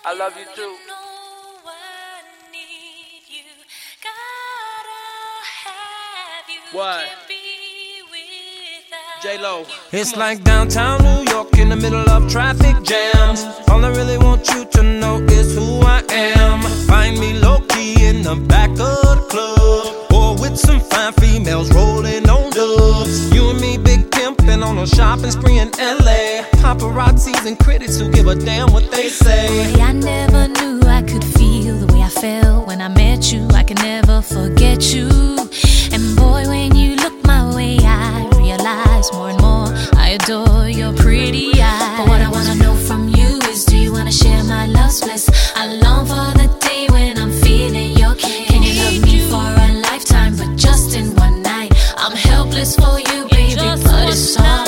I love you too. What? J-Lo. It's like downtown New York in the middle of traffic jams. All I really want you to know is who I am. Find me low-key in the back of the club, or with some fine females rolling on dubs. You and me big pimpin' on a shopping spree in LA. Paparazzis and critics who give a damn what they say. Boy, I never knew I could feel the way I felt when I met you. I can never forget you. And boy, when you look my way, I realize more and more I adore your pretty eyes. But what I wanna know from you is, do you wanna share my love's bliss? I long for the day when I'm feeling your kiss. Can you love me for a lifetime, but just in one night? I'm helpless for you, baby, but it's alright.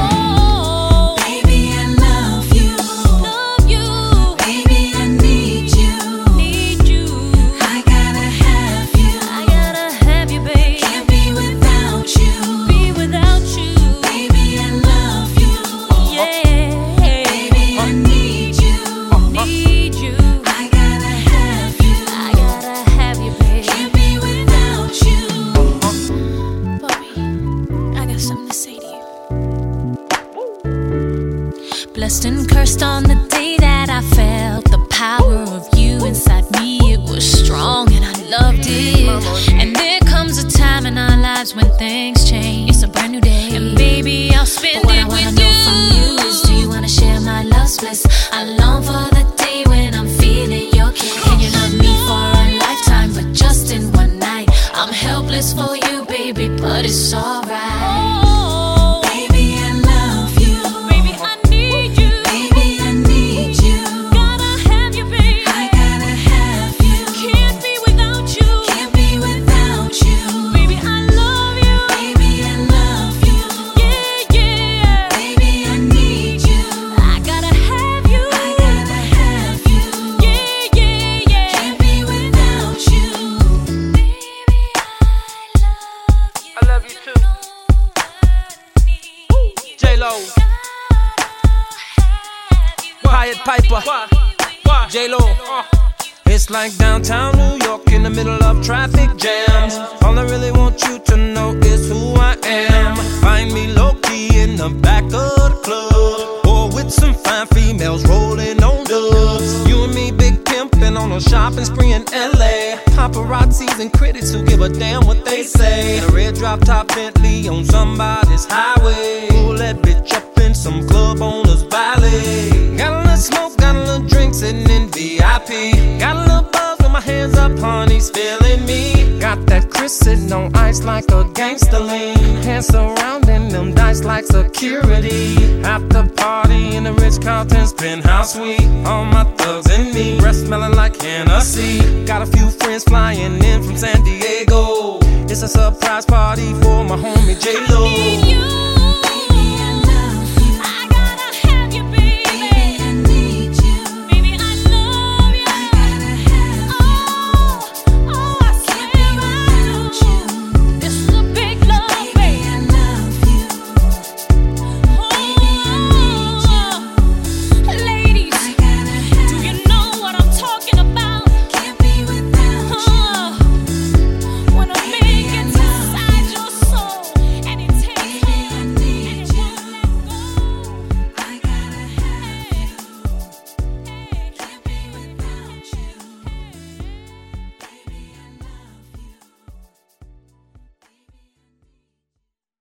Blessed and cursed on the day that I felt the power of you inside me. It was strong and I loved it. And there comes a time in our lives when things change. It's a brand new day, and baby, I'll spend it with you. What I wanna know from you is, do you wanna share my love's bliss? I long for the day when I'm feeling your kiss. Can you love me for a lifetime, but just in one night? I'm helpless for you, baby, but it's alright. J-Lo, Pied Piper, J-Lo. It's like downtown New York in the middle of traffic jams. All I really want you to know is who I am. Find me low-key in the back of the club, or with some fine females rolling on dubs. You and me big pimpin' on a shopping spree in LA. Paparazzis and critics who give a damn what they say. In a red drop-top Bentley on somebody's highway. Pull that bitch up in some club owner's valet. Got a little smoke, got a little drink sitting in VIP. Got a little buzz with my hands up, honey's feeling me. Got that Chris sitting on ice like a gangster lean. Hands surrounding them dice like security. After party in the Ritz-Carlton's penthouse suite. All my thugs and me, breath smelling like Hennessy. Got a few friends flying in from San Diego. It's a surprise party for my homie J-Lo.